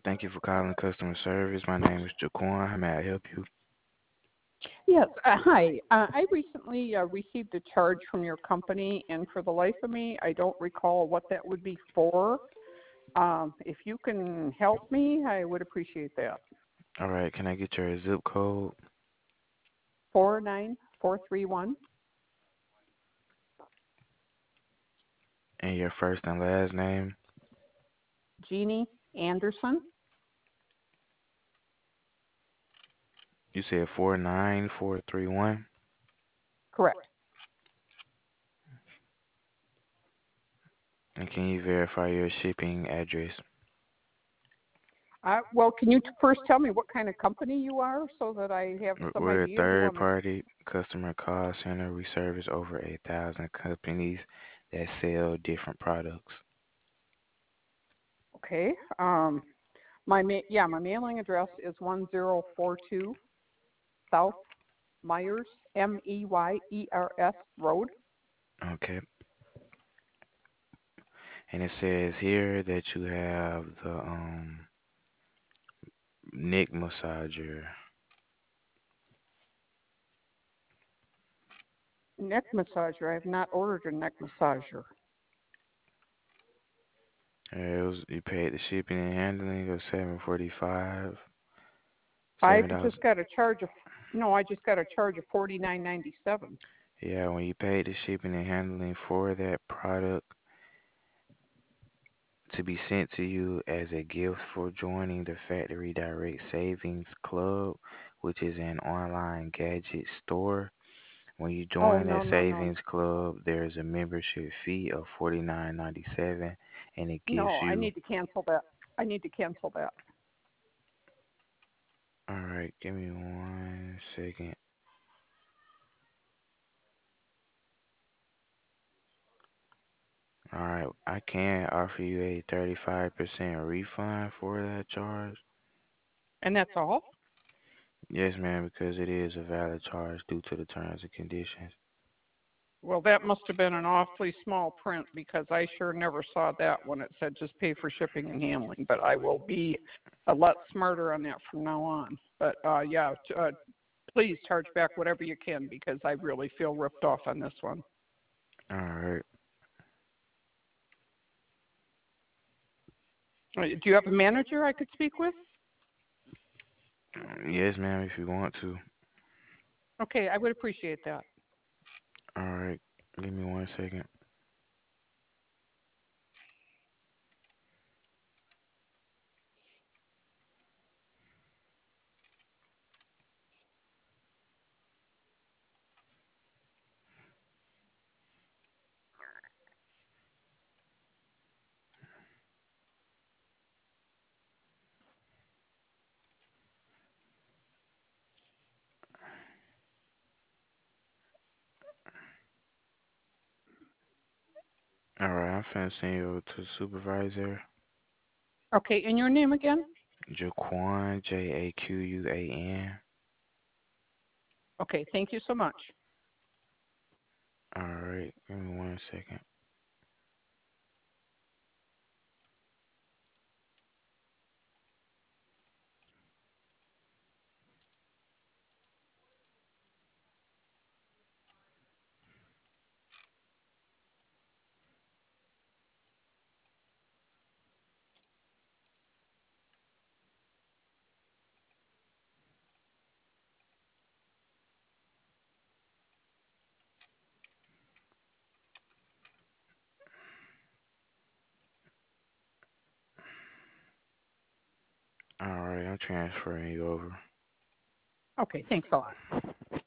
Thank you for calling customer service. My name is Jaquan. How may I help you? Yes. Hi. I recently received a charge from your company, and for the life of me, I don't recall what that would be for. If you can help me, I would appreciate that. All right, can I get your zip code 49431, and your first and last name? Jeannie Anderson. You said 49431. Correct. And can you verify your shipping address? Well, can you first tell me what kind of company you are so that I have some We're a idea who I'm? third-party customer call center. We service over 1,000 companies that sell different products. Okay. My mailing address is 1042 South Myers Meyers Road. Okay. And it says here that you have the neck massager. Neck massager. I have not ordered a neck massager. You paid the shipping and handling of $7.45. I $7. just got a charge of no. I just got a charge of $49.97. Yeah, when you paid the shipping and handling for that product to be sent to you as a gift for joining the Factory Direct Savings Club, which is an online gadget store. When you Oh, join that no, no, no, savings club, there's a membership fee of $49.97, and it gives no. I you. need to cancel that. I need to cancel that. All right, give me 1 second. All right, I can offer you a 35% refund for that charge. And that's all. Yes, ma'am, because it is a valid charge due to the terms and conditions. Well, that must have been an awfully small print because I sure never saw that when it said just pay for shipping and handling. But I will be a lot smarter on that from now on. But please charge back whatever you can because I really feel ripped off on this one. All right. Do you have a manager I could speak with? Yes, ma'am, if you want to. Okay, I would appreciate that. All right. Give me 1 second. All right, I'm finna send you over to the supervisor, Okay, and your name again? Jaquan, Jaquan. Okay, thank you so much. All right, give me 1 second. All right, I'm transferring you over. Okay, thanks a lot.